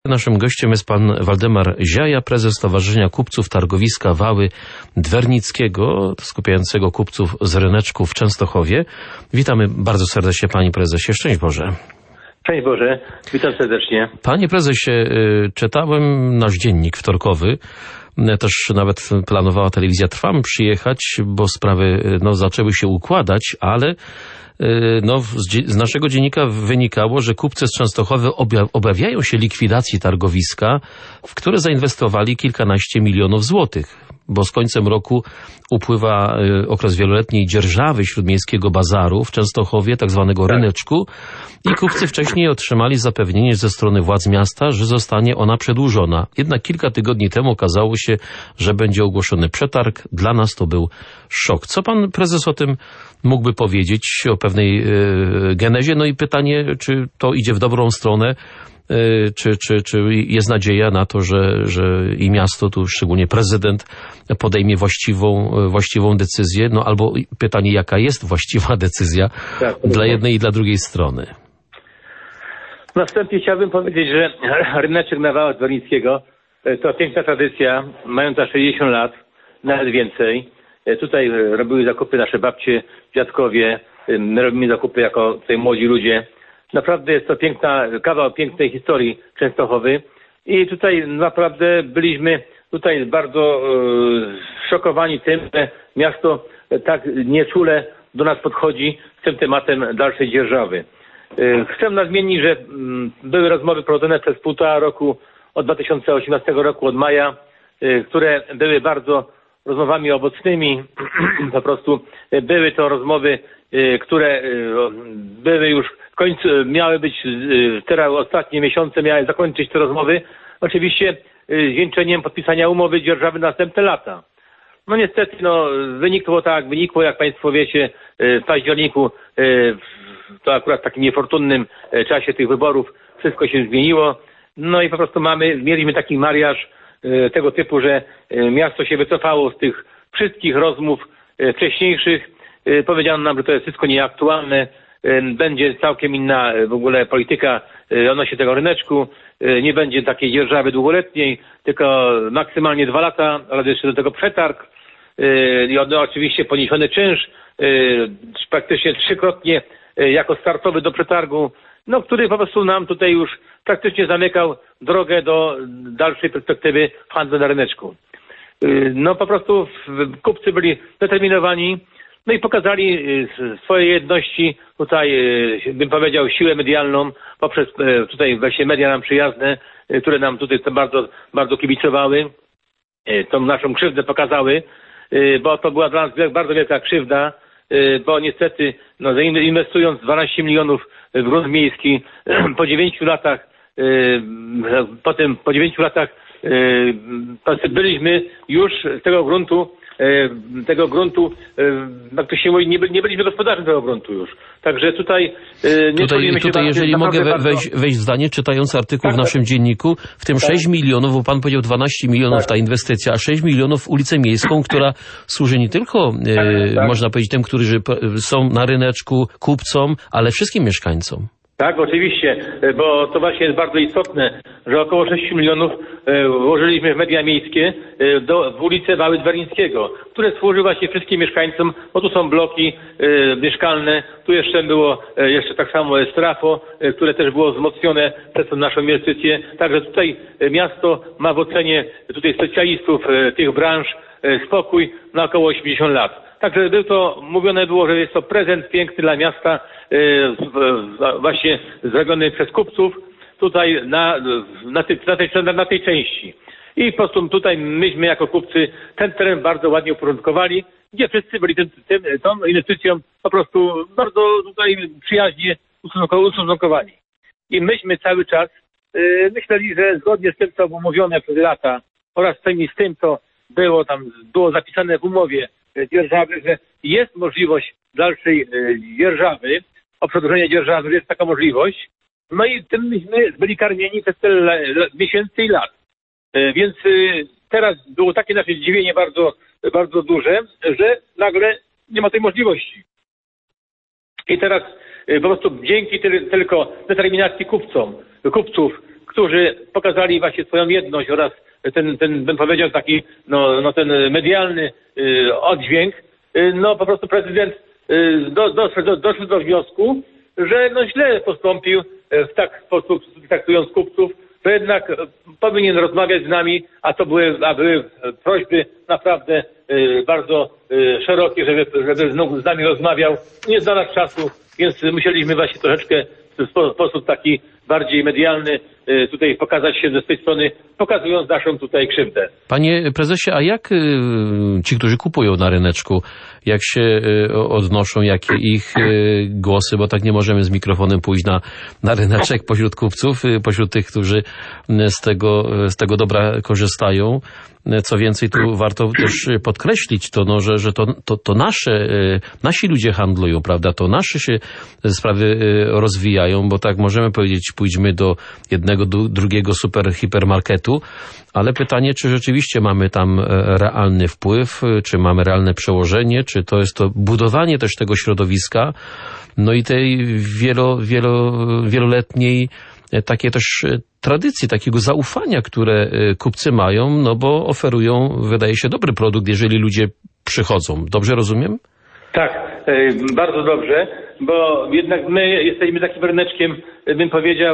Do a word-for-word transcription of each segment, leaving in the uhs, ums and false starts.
Naszym gościem jest pan Waldemar Ziaja, prezes Stowarzyszenia Kupców Targowiska Wały Dwernickiego, skupiającego kupców z ryneczku w Częstochowie. Witamy bardzo serdecznie, panie prezesie. Szczęść Boże. Szczęść Boże, witam serdecznie. Panie prezesie, czytałem nasz dziennik wtorkowy. Też nawet planowała Telewizja Trwam przyjechać, bo sprawy no, zaczęły się układać, ale no, z naszego dziennika wynikało, że kupcy z Częstochowy obawiają się likwidacji targowiska, w które zainwestowali kilkanaście milionów złotych, bo z końcem roku upływa okres wieloletniej dzierżawy śródmiejskiego bazaru w Częstochowie, tak zwanego ryneczku, i kupcy wcześniej otrzymali zapewnienie ze strony władz miasta, że zostanie ona przedłużona. Jednak kilka tygodni temu okazało się, że będzie ogłoszony przetarg. Dla nas to był szok. Co pan prezes o tym mógłby powiedzieć, o pewnej e, genezie? No i pytanie, czy to idzie w dobrą stronę, e, czy, czy, czy jest nadzieja na to, że, że i miasto, tu szczególnie prezydent, podejmie właściwą, właściwą decyzję, no albo pytanie, jaka jest właściwa decyzja tak, dla jednej i dla drugiej strony. Na wstępie chciałbym powiedzieć, że ryneczek na Wałach Dwernickiego to piękna tradycja, mająca sześćdziesiąt lat, nawet więcej. Tutaj robiły zakupy nasze babcie, dziadkowie, my robimy zakupy jako tutaj młodzi ludzie. Naprawdę jest to piękna, kawał pięknej historii Częstochowy i tutaj naprawdę byliśmy tutaj bardzo e, szokowani tym, że miasto tak nieczule do nas podchodzi z tym tematem dalszej dzierżawy. E, chcę nadmienić, że m, były rozmowy prowadzone przez półtora roku od dwa tysiące osiemnastego roku, od maja, e, które były bardzo rozmowami owocnymi. Po prostu były to rozmowy, które były już w końcu, miały być teraz ostatnie miesiące, miały zakończyć te rozmowy. Oczywiście z wieńczeniem podpisania umowy dzierżawy na następne lata. No niestety, no wynikło tak, wynikło, jak państwo wiecie, w październiku, to akurat w takim niefortunnym czasie tych wyborów wszystko się zmieniło. No i po prostu mamy, mieliśmy taki mariaż tego typu, że miasto się wycofało z tych wszystkich rozmów wcześniejszych. Powiedziano nam, że to jest wszystko nieaktualne. Będzie całkiem inna w ogóle polityka odnośnie tego ryneczku. Nie będzie takiej dzierżawy długoletniej, tylko maksymalnie dwa lata, ale jeszcze do tego przetarg. I no, oczywiście poniesiony czynsz, praktycznie trzykrotnie jako startowy do przetargu, no, który po prostu nam tutaj już praktycznie zamykał drogę do dalszej perspektywy w handlu na ryneczku. No po prostu kupcy byli zdeterminowani, no i pokazali swoje jedności, tutaj bym powiedział siłę medialną, poprzez tutaj właśnie media nam przyjazne, które nam tutaj bardzo, bardzo kibicowały, tą naszą krzywdę pokazały, bo to była dla nas bardzo wielka krzywda, bo niestety no, inwestując dwanaście milionów w grunt miejski po dziewięciu latach, potem po dziewięciu latach byliśmy już z tego gruntu, tego gruntu, jak to się mówi, nie, nie byliśmy gospodarzem tego gruntu już. Także tutaj nie Tutaj, tutaj jeżeli mogę we, wejść, wejść w zdanie, czytając artykuł tak, w naszym dzienniku, w tym tak. sześć milionów, bo pan powiedział dwanaście milionów tak. ta inwestycja, a sześć milionów ulicę miejską, która służy nie tylko, tak, e, tak. można powiedzieć, tym, którzy są na ryneczku, kupcom, ale wszystkim mieszkańcom. Tak, oczywiście, bo to właśnie jest bardzo istotne, że około sześć milionów włożyliśmy w media miejskie do, w ulicę Wały Dwernickiego, które służy właśnie wszystkim mieszkańcom, bo tu są bloki e, mieszkalne, tu jeszcze było e, jeszcze tak samo strafo, e, które też było wzmocnione przez tą naszą inwestycję. Także tutaj miasto ma w ocenie tutaj specjalistów e, tych branż e, spokój na około osiemdziesiąt lat. Także był to, mówione było, że jest to prezent piękny dla miasta, yy, właśnie zrobiony przez kupców tutaj na, na, tej, na, tej, na tej części. I po prostu tutaj myśmy jako kupcy ten teren bardzo ładnie uporządkowali, gdzie wszyscy byli tym, tym, tą inwestycją po prostu bardzo tutaj przyjaźnie ustosunkowani. I myśmy cały czas yy, myśleli, że zgodnie z tym, co było mówione przez lata oraz z tym, co było tam, było zapisane w umowie dzierżawy, że jest możliwość dalszej dzierżawy, o przedłużenie dzierżawy, że jest taka możliwość. No i tym myśmy byli karmieni przez tyle miesięcy i lat. Więc teraz było takie nasze zdziwienie bardzo, bardzo duże, że nagle nie ma tej możliwości. I teraz po prostu dzięki tylko determinacji kupcom, kupców, którzy pokazali właśnie swoją jedność oraz ten, ten bym powiedział, taki, no, no ten medialny y, oddźwięk, y, no po prostu prezydent y, do, doszedł, do, doszedł do wniosku, że no źle postąpił w tak sposób, traktując kupców, że jednak powinien rozmawiać z nami, a to były, a były prośby naprawdę y, bardzo y, szerokie, żeby, żeby znów z nami rozmawiał. Nie znalazł czasu, więc musieliśmy właśnie troszeczkę w spo, sposób taki bardziej medialny y, tutaj pokazać się ze tej strony, pokazując naszą tutaj krzywdę. Panie prezesie, a jak y, ci, którzy kupują na ryneczku, jak się y, odnoszą, jakie ich y, głosy, bo tak nie możemy z mikrofonem pójść na, na ryneczek pośród kupców, y, pośród tych, którzy z tego, z tego dobra korzystają. Co więcej, tu warto też podkreślić to, no, że, że to, to, to nasze, nasi ludzie handlują, prawda? To nasze się sprawy rozwijają, bo tak możemy powiedzieć, pójdźmy do jednego, drugiego super hipermarketu, ale pytanie, czy rzeczywiście mamy tam realny wpływ, czy mamy realne przełożenie, czy to jest to budowanie też tego środowiska, no i tej wielo, wielo, wieloletniej takie też tradycji, takiego zaufania, które kupcy mają, no bo oferują, wydaje się, dobry produkt, jeżeli ludzie przychodzą. Dobrze rozumiem? Tak, bardzo dobrze, bo jednak my jesteśmy takim ryneczkiem, bym powiedział,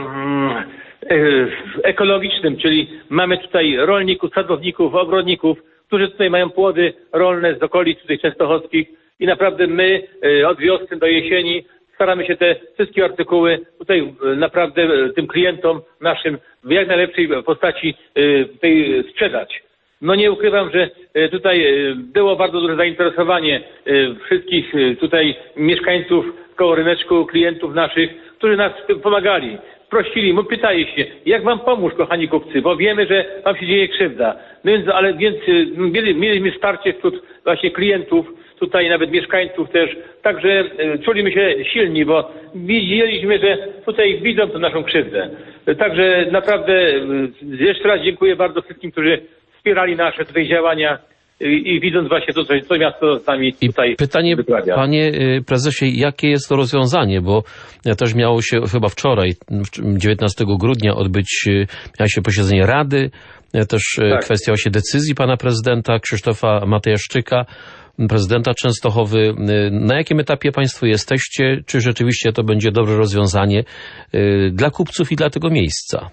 ekologicznym, czyli mamy tutaj rolników, sadowników, ogrodników, którzy tutaj mają płody rolne z okolic tutaj częstochowskich i naprawdę my od wiosny do jesieni staramy się te wszystkie artykuły tutaj naprawdę tym klientom naszym w jak najlepszej postaci tutaj sprzedać. No nie ukrywam, że tutaj było bardzo duże zainteresowanie wszystkich tutaj mieszkańców koło ryneczku, klientów naszych, którzy nas w tym pomagali. Prosili, mu pytali się, jak wam pomóc, kochani kupcy, bo wiemy, że wam się dzieje krzywda. No więc, ale więc mieli, mieliśmy wsparcie wśród właśnie klientów, tutaj nawet mieszkańców też, także czulimy się silni, bo widzieliśmy, że tutaj widzą tę naszą krzywdę. Także naprawdę jeszcze raz dziękuję bardzo wszystkim, którzy wspierali nasze tutaj działania i, i widząc właśnie to, co miasto z nami tutaj I pytanie, wyprawia. Panie prezesie, jakie jest to rozwiązanie, bo też miało się chyba wczoraj, dziewiętnastego grudnia odbyć, miało się posiedzenie Rady, też tak. Kwestia właśnie decyzji pana prezydenta Krzysztofa Matejaszczyka, prezydenta Częstochowy. Na jakim etapie państwo jesteście? Czy rzeczywiście to będzie dobre rozwiązanie dla kupców i dla tego miejsca?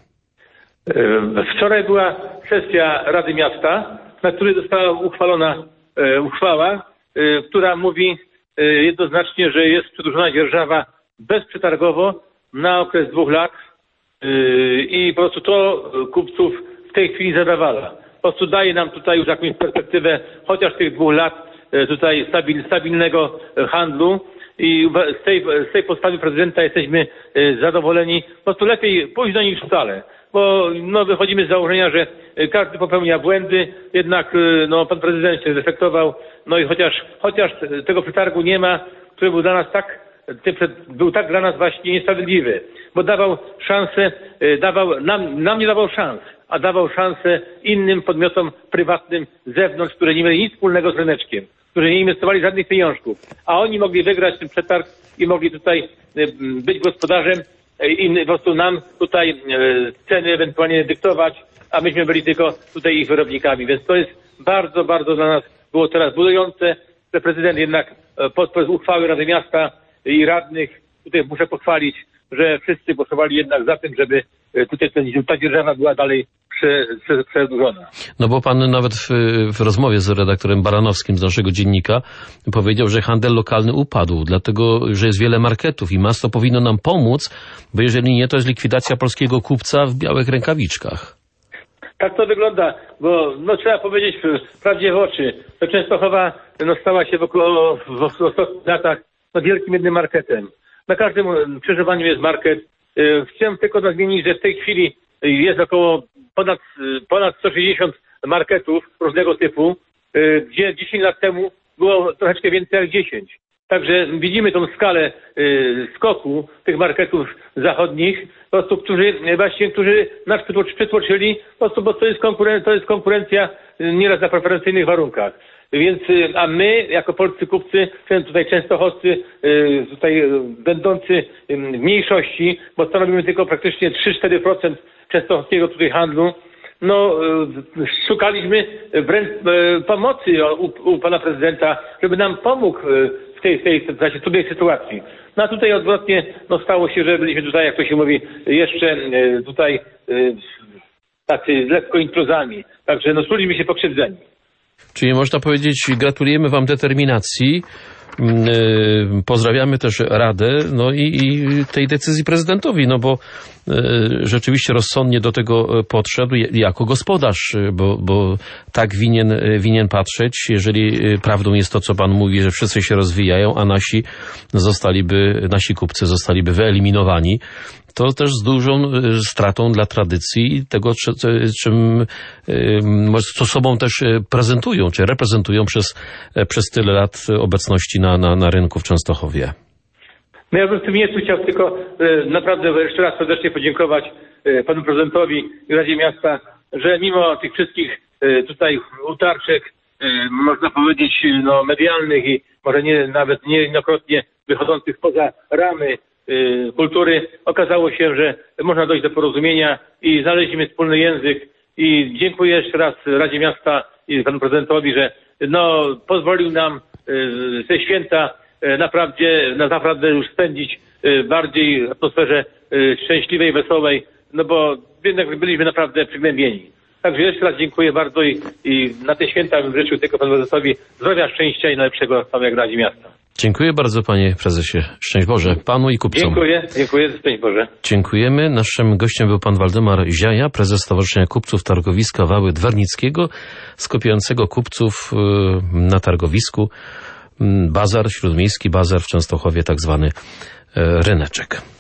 Wczoraj była sesja Rady Miasta, na której została uchwalona e, uchwała, e, która mówi e, jednoznacznie, że jest przedłużona dzierżawa bezprzetargowo na okres dwóch lat e, i po prostu to kupców w tej chwili zadawala. Po prostu daje nam tutaj już jakąś perspektywę chociaż tych dwóch lat e, tutaj stabil, stabilnego handlu i z tej, z tej postawy prezydenta jesteśmy e, zadowoleni. Po prostu lepiej późno niż wcale. Bo no, wychodzimy z założenia, że każdy popełnia błędy, jednak no, pan prezydent się zreflektował, no i chociaż, chociaż tego przetargu nie ma, który był dla nas tak, był tak dla nas właśnie niesprawiedliwy, bo dawał szansę, dawał, nam, nam nie dawał szans, a dawał szansę innym podmiotom prywatnym z zewnątrz, które nie mieli nic wspólnego z ryneczkiem, którzy nie inwestowali żadnych pieniążków, a oni mogli wygrać ten przetarg i mogli tutaj być gospodarzem i po prostu nam tutaj e, ceny ewentualnie dyktować, a myśmy byli tylko tutaj ich wyrobnikami. Więc to jest bardzo, bardzo dla nas było teraz budujące, że prezydent jednak podczas uchwały Rady Miasta i radnych, tutaj muszę pochwalić, że wszyscy głosowali jednak za tym, żeby tutaj ta dzierżawa była dalej przedłużona. No bo pan nawet w, w rozmowie z redaktorem Baranowskim z naszego dziennika powiedział, że handel lokalny upadł, dlatego, że jest wiele marketów i miasto powinno nam pomóc, bo jeżeli nie, to jest likwidacja polskiego kupca w białych rękawiczkach. Tak to wygląda, bo no, trzeba powiedzieć prawdzie w oczy, to Częstochowa no, stała się w, około, w, w ostatnich latach no, wielkim jednym marketem. Na każdym skrzyżowaniu jest market. Chciałem tylko nadmienić, że w tej chwili jest około ponad, ponad sto sześćdziesiąt marketów różnego typu, gdzie dziesięć lat temu było troszeczkę więcej jak dziesięć. Także widzimy tą skalę skoku tych marketów zachodnich, po prostu, którzy właśnie, którzy nas przytłoczyli, po prostu, bo to jest, konkuren- to jest konkurencja nieraz na preferencyjnych warunkach. Więc, a my, jako polscy kupcy, tutaj częstochowscy, tutaj będący w mniejszości, bo stanowimy tylko praktycznie trzy cztery procent częstochowskiego tutaj handlu, no szukaliśmy wręcz pomocy u, u pana prezydenta, żeby nam pomógł w tej, w tej, w tej trudnej sytuacji. No a tutaj odwrotnie, no stało się, że byliśmy tutaj, jak to się mówi, jeszcze tutaj tacy lekko intruzami. Także no czuliśmy się pokrzywdzeni. Czyli można powiedzieć, gratulujemy wam determinacji. Pozdrawiamy też Radę, no i, i tej decyzji prezydentowi, no bo e, rzeczywiście rozsądnie do tego podszedł jako gospodarz, bo, bo tak winien, winien patrzeć, jeżeli prawdą jest to, co pan mówi, że wszyscy się rozwijają, a nasi zostaliby, nasi kupcy zostaliby wyeliminowani. To też z dużą stratą dla tradycji i tego, czym, co sobą też prezentują, czy reprezentują przez, przez tyle lat obecności na, na, na rynku w Częstochowie. No ja bym w tym miejscu chciał tylko naprawdę jeszcze raz serdecznie podziękować panu prezydentowi i Radzie Miasta, że mimo tych wszystkich tutaj utarczek, można powiedzieć, no, medialnych i może nie, nawet niejednokrotnie wychodzących poza ramy kultury, okazało się, że można dojść do porozumienia i znaleźliśmy wspólny język i dziękuję jeszcze raz Radzie Miasta i panu prezydentowi, że no, pozwolił nam te święta naprawdę, naprawdę już spędzić bardziej w atmosferze szczęśliwej, wesołej, no bo jednak byliśmy naprawdę przygnębieni. Także jeszcze raz dziękuję bardzo i, i na te święta bym życzył tylko panu prezydentowi zdrowia, szczęścia i najlepszego panu jak Radzie Miasta. Dziękuję bardzo, panie prezesie. Szczęść Boże panu i kupcom. Dziękuję, dziękuję, szczęść Boże. Dziękujemy. Naszym gościem był pan Waldemar Ziaja, prezes Stowarzyszenia Kupców Targowiska Wały Dwernickiego, skupiającego kupców na targowisku. Bazar, śródmiejski bazar w Częstochowie, tak zwany ryneczek.